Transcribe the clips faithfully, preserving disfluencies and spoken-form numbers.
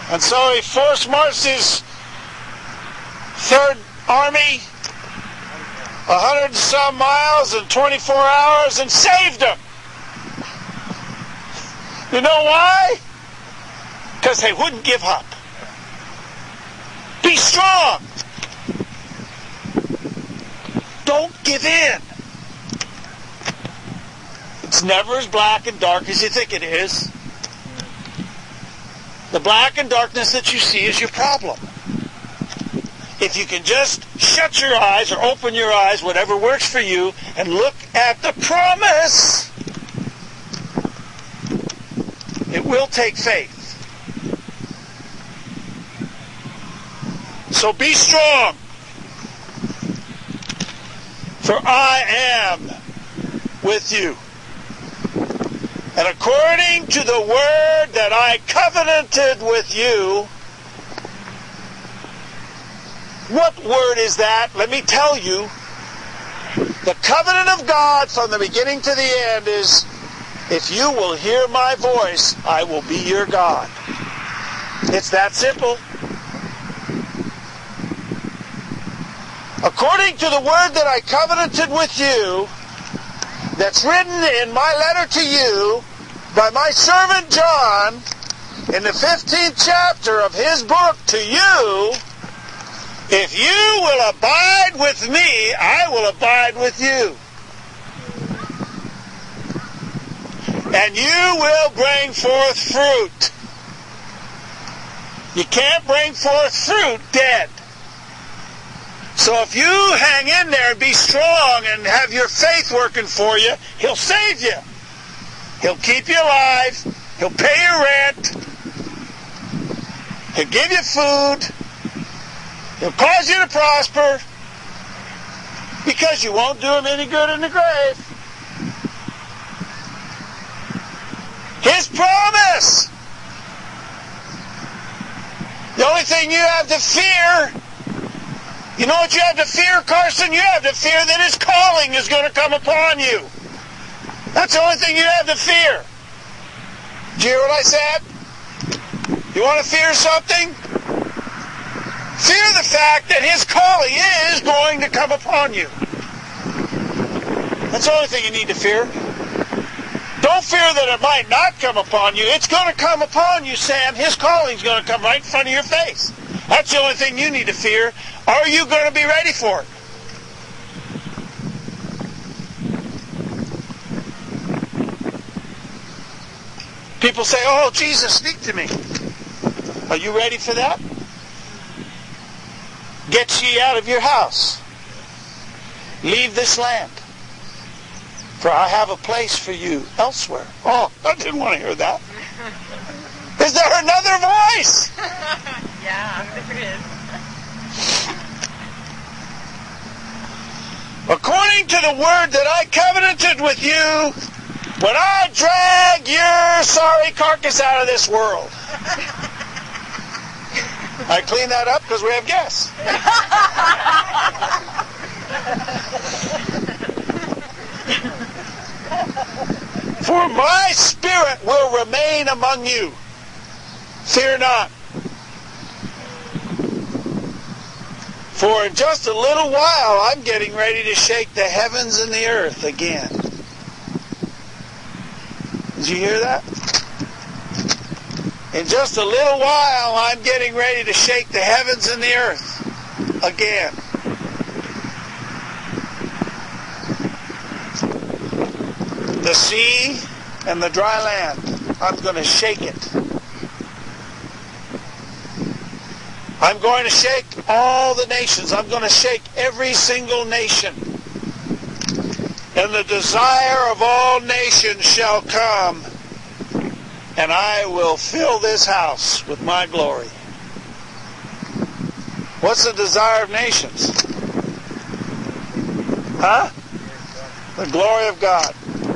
And so he force marched his third army a hundred and some miles in twenty-four hours and saved them. You know why? Because they wouldn't give up. Be strong. Don't give in. It's never as black and dark as you think it is. The black and darkness that you see is your problem. If you can just shut your eyes or open your eyes, whatever works for you, and look at the promise, it will take faith. So be strong, for I am with you. And according to the word that I covenanted with you. What word is that? Let me tell you. The covenant of God from the beginning to the end is, if you will hear my voice, I will be your God. It's that simple. According to the word that I covenanted with you, that's written in my letter to you by my servant John in the fifteenth chapter of his book to you, if you will abide with me, I will abide with you. And you will bring forth fruit. You can't bring forth fruit dead. So if you hang in there and be strong and have your faith working for you, He'll save you. He'll keep you alive. He'll pay your rent. He'll give you food. He'll cause you to prosper because you won't do Him any good in the grave. His promise. The only thing you have to fear, you know what you have to fear, Carson? You have to fear that His calling is going to come upon you. That's the only thing you have to fear. Did you hear what I said? You want to fear something? Fear the fact that His calling is going to come upon you. That's the only thing you need to fear. Don't fear that it might not come upon you. It's going to come upon you, Sam. His calling's going to come right in front of your face. That's the only thing you need to fear. Are you going to be ready for it? People say, oh, Jesus, speak to me. Are you ready for that? Get ye out of your house. Leave this land. For I have a place for you elsewhere. Oh, I didn't want to hear that. Is there another voice? Yeah, there is. According to the word that I covenanted with you, when I drag your sorry carcass out of this world. I clean that up because we have guests. For my spirit will remain among you. Fear not. For in just a little while I'm getting ready to shake the heavens and the earth again. Did you hear that? In just a little while I'm getting ready to shake the heavens and the earth again. The sea and the dry land, I'm going to shake it. I'm going to shake all the nations. I'm going to shake every single nation. And the desire of all nations shall come, and I will fill this house with my glory. What's the desire of nations? Huh? The glory of God.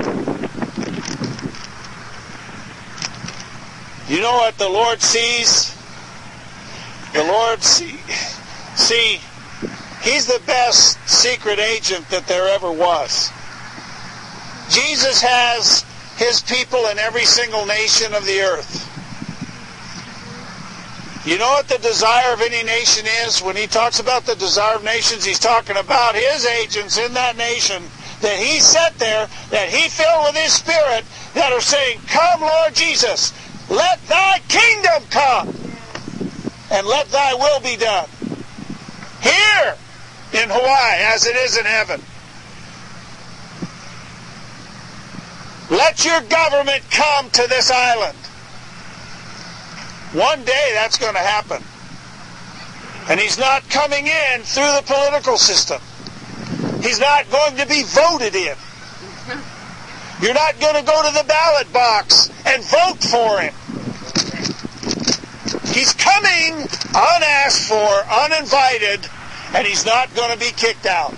You know what the Lord sees? The Lord see, see, He's the best secret agent that there ever was. Jesus has His people in every single nation of the earth. You know what the desire of any nation is? When he talks about the desire of nations, he's talking about his agents in that nation that he set there, that he filled with his Spirit, that are saying, come, Lord Jesus, let thy kingdom come, and let thy will be done. Here in Hawaii, as it is in heaven. Let your government come to this island. One day that's going to happen. And he's not coming in through the political system. He's not going to be voted in. You're not going to go to the ballot box and vote for him. He's coming unasked for, uninvited, and he's not going to be kicked out.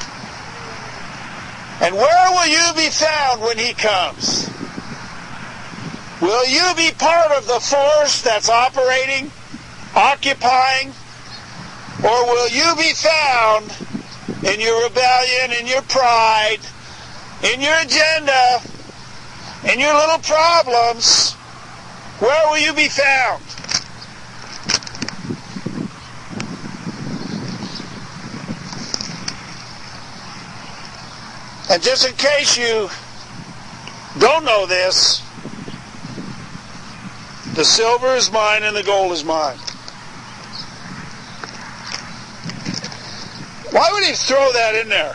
And where will you be found when he comes? Will you be part of the force that's operating, occupying, or will you be found in your rebellion, in your pride, in your agenda, in your little problems? Where will you be found? And just in case you don't know this, the silver is mine and the gold is mine. Why would he throw that in there?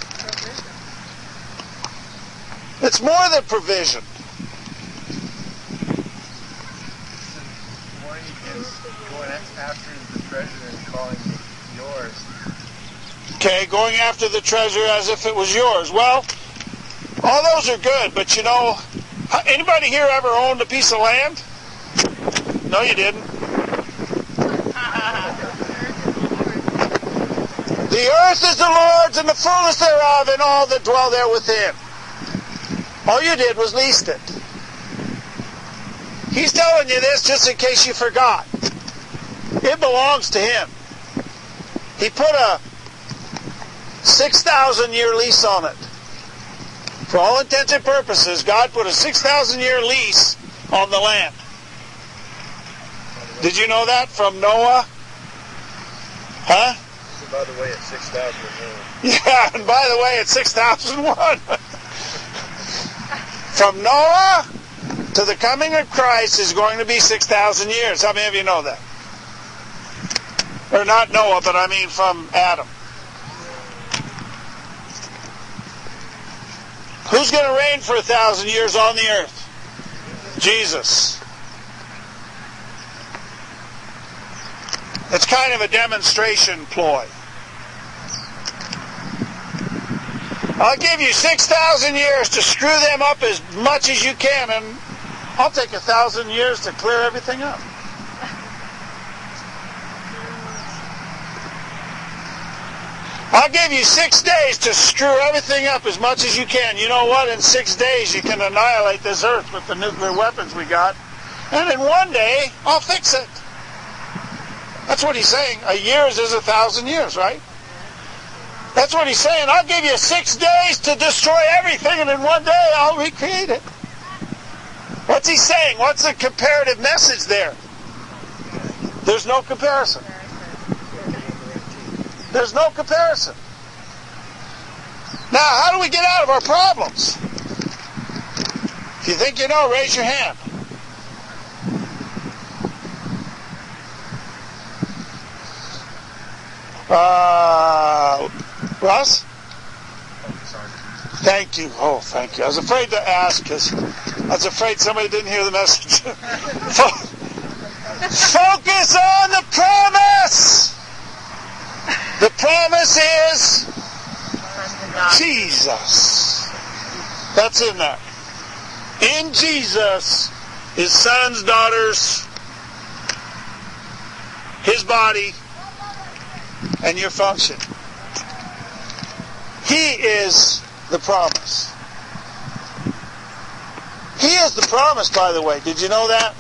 It's more than provision. Warning against going after the treasure and calling it yours. Okay, going after the treasure as if it was yours. Well, all those are good, but you know, anybody here ever owned a piece of land? No, you didn't. The earth is the Lord's and the fullness thereof and all that dwell there within. All you did was leased it. He's telling you this just in case you forgot. It belongs to him. He put a six thousand year lease on it. For all intents and purposes, God put a six thousand year lease on the land. Did you know that from Noah? Huh? So by the way, it's six thousand one. Yeah, and by the way, it's six thousand one. From Noah to the coming of Christ is going to be six thousand years. How many of you know that? Or not Noah, but I mean from Adam. Who's going to reign for a thousand years on the earth? Jesus. It's kind of a demonstration ploy. I'll give you six thousand years to screw them up as much as you can, and I'll take a thousand years to clear everything up. I'll give you six days to screw everything up as much as you can. You know what? In six days you can annihilate this earth with the nuclear weapons we got. And in one day, I'll fix it. That's what he's saying. A year is a thousand years, right? That's what he's saying. I'll give you six days to destroy everything, and in one day I'll recreate it. What's he saying? What's the comparative message there? There's no comparison. There's no comparison. Now, how do we get out of our problems? If you think you know, raise your hand. Uh, Russ? Thank you. Oh, thank you. I was afraid to ask because I was afraid somebody didn't hear the message. Focus on the promise. The promise is Jesus. That's in there. In Jesus, his sons, daughters, his body, and your function. He is the promise. He is the promise, by the way. Did you know that?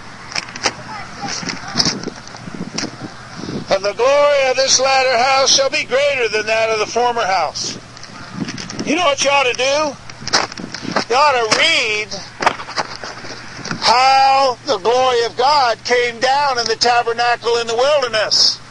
And the glory of this latter house shall be greater than that of the former house. You know what you ought to do? You ought to read how the glory of God came down in the tabernacle in the wilderness.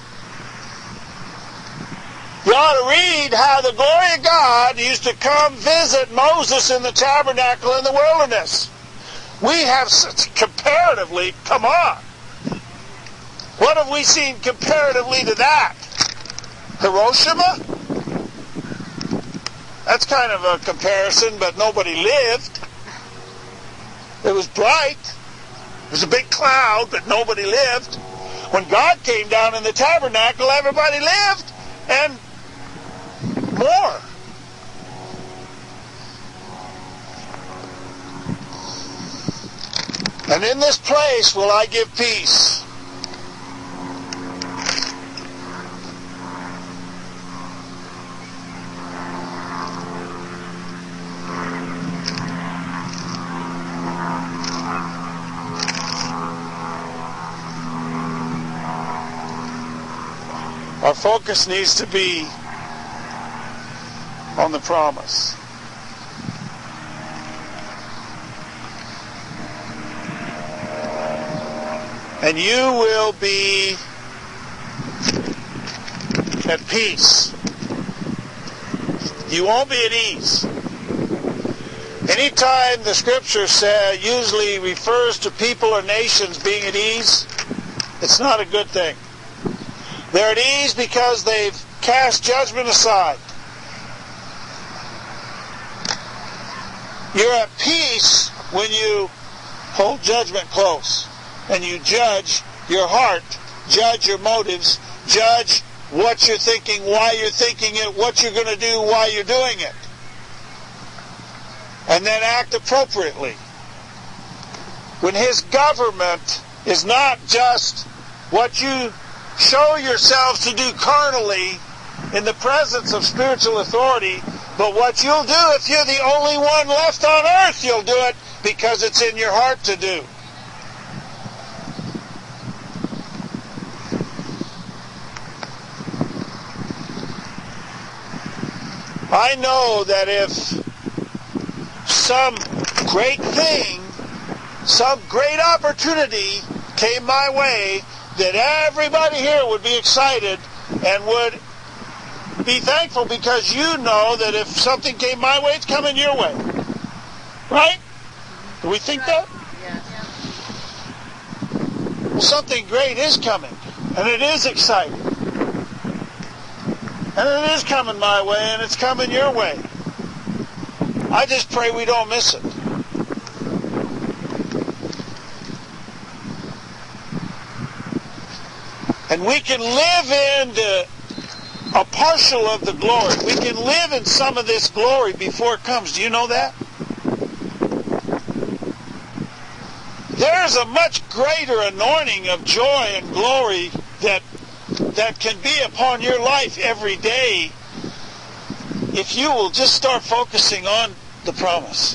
You ought to read how the glory of God used to come visit Moses in the tabernacle in the wilderness. We have such comparatively, come on. What have we seen comparatively to that? Hiroshima? That's kind of a comparison, but nobody lived. It was bright. It was a big cloud, but nobody lived. When God came down in the tabernacle, everybody lived, and more. And in this place will I give peace. Our focus needs to be on the promise. And you will be at peace. You won't be at ease. Anytime the scripture says, usually refers to people or nations being at ease, it's not a good thing. They're at ease because they've cast judgment aside. You're at peace when you hold judgment close and you judge your heart, judge your motives, judge what you're thinking, why you're thinking it, what you're going to do, why you're doing it. And then act appropriately. When His government is not just what you show yourselves to do carnally in the presence of spiritual authority, but what you'll do if you're the only one left on earth, you'll do it because it's in your heart to do. I know that if some great thing, some great opportunity came my way, that everybody here would be excited and would be thankful because you know that if something came my way, it's coming your way. Right? Do we think that? Yeah. Well, something great is coming, and it is exciting. And it is coming my way, and it's coming your way. I just pray we don't miss it. And we can live into a partial of the glory. We can live in some of this glory before it comes. Do you know that? There's a much greater anointing of joy and glory that that can be upon your life every day if you will just start focusing on the promise.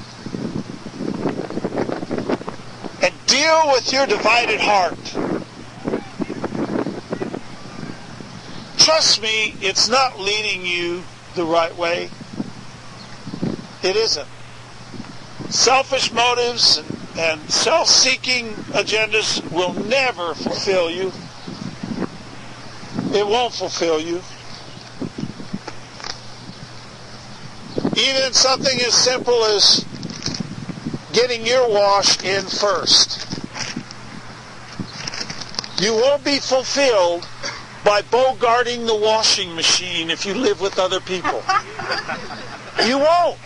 And deal with your divided heart. Trust me, it's not leading you the right way. It isn't. Selfish motives and, and self-seeking agendas will never fulfill you. It won't fulfill you. Even something as simple as getting your wash in first. You won't be fulfilled by bogarting the washing machine if you live with other people. You won't.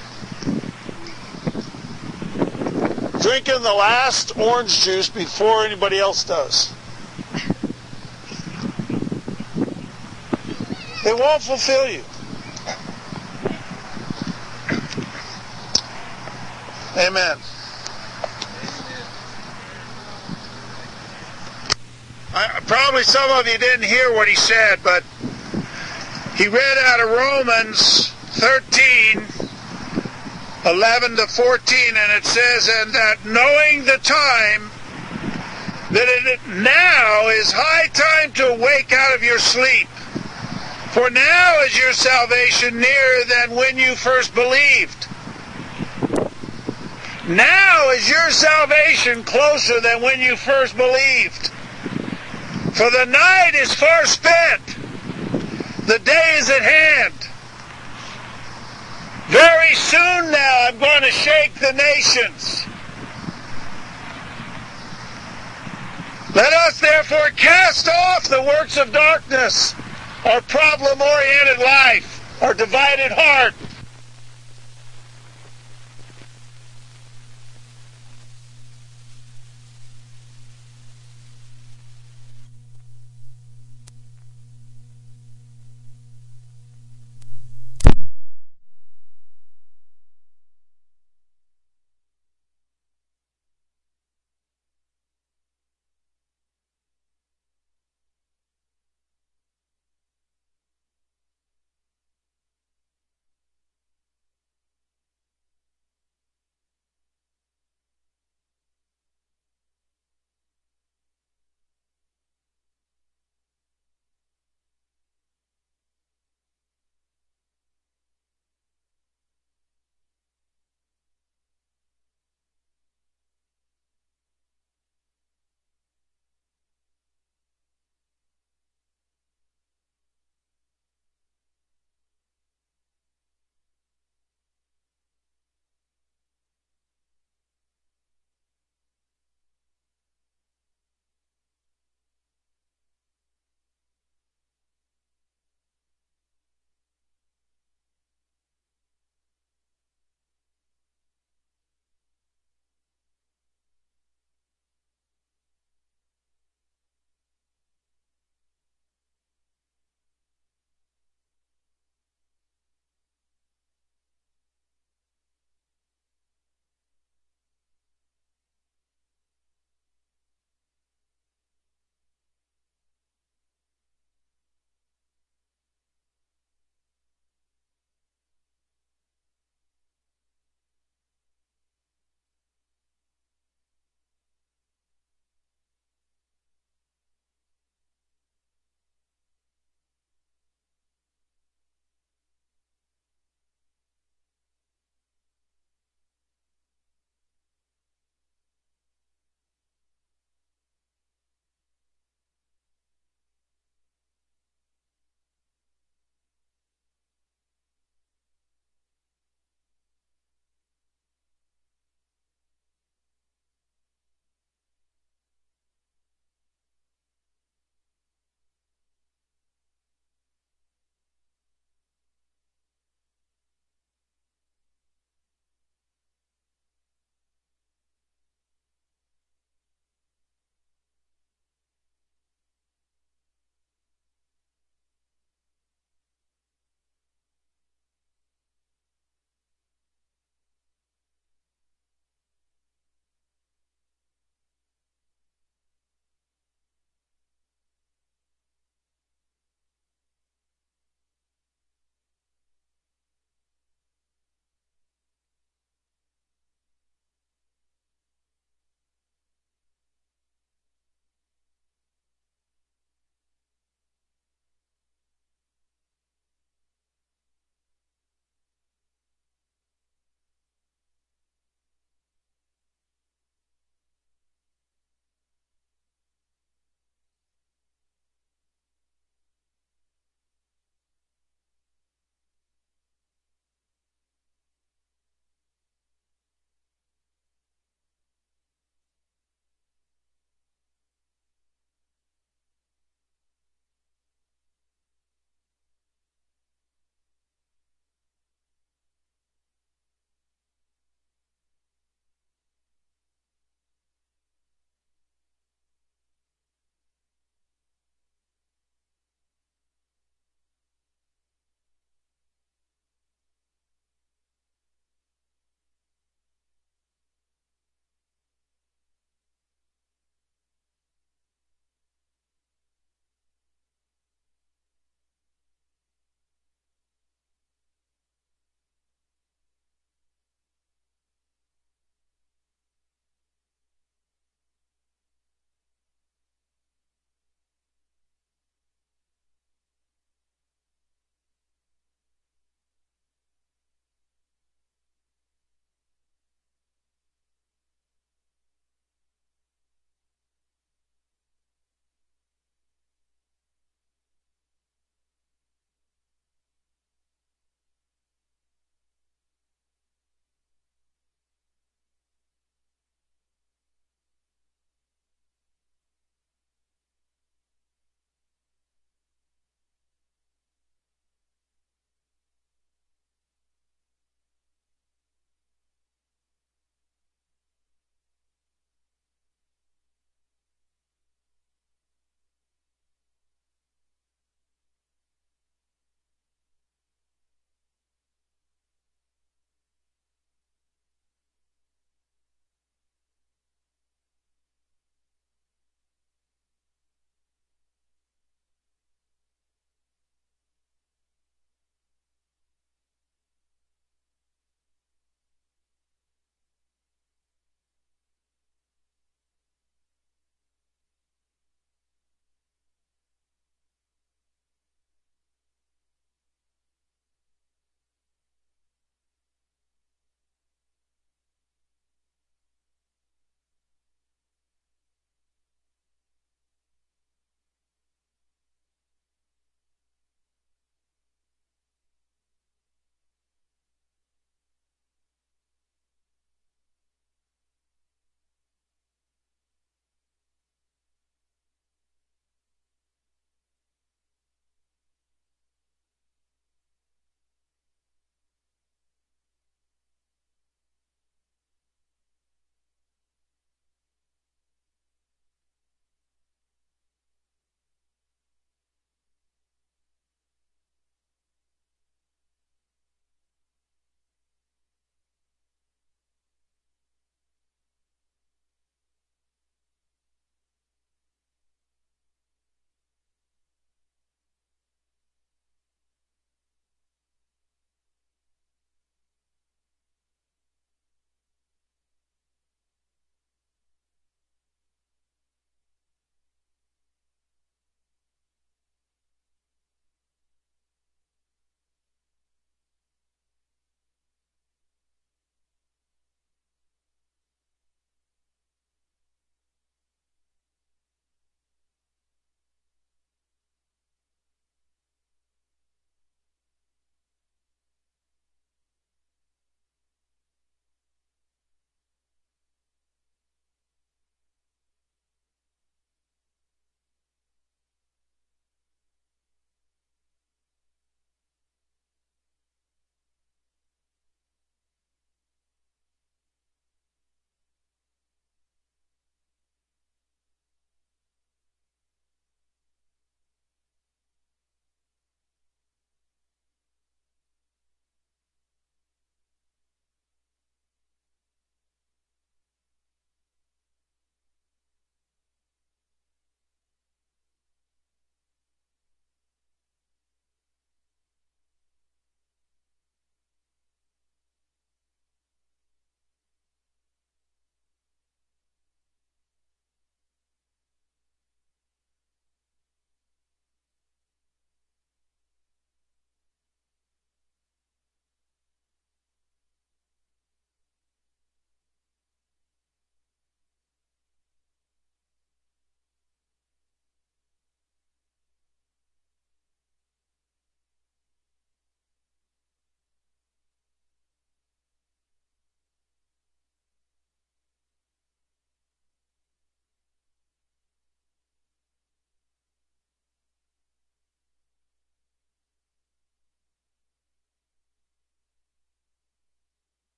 Drinking the last orange juice before anybody else does. It won't fulfill you. Amen. I, probably some of you didn't hear what he said, but he read out of Romans thirteen, eleven to fourteen, and it says, and that knowing the time, that it now is high time to wake out of your sleep. For now is your salvation nearer than when you first believed. Now is your salvation closer than when you first believed. For the night is far spent. The day is at hand. Very soon now I'm going to shake the nations. Let us therefore cast off the works of darkness, our problem-oriented life, our divided heart,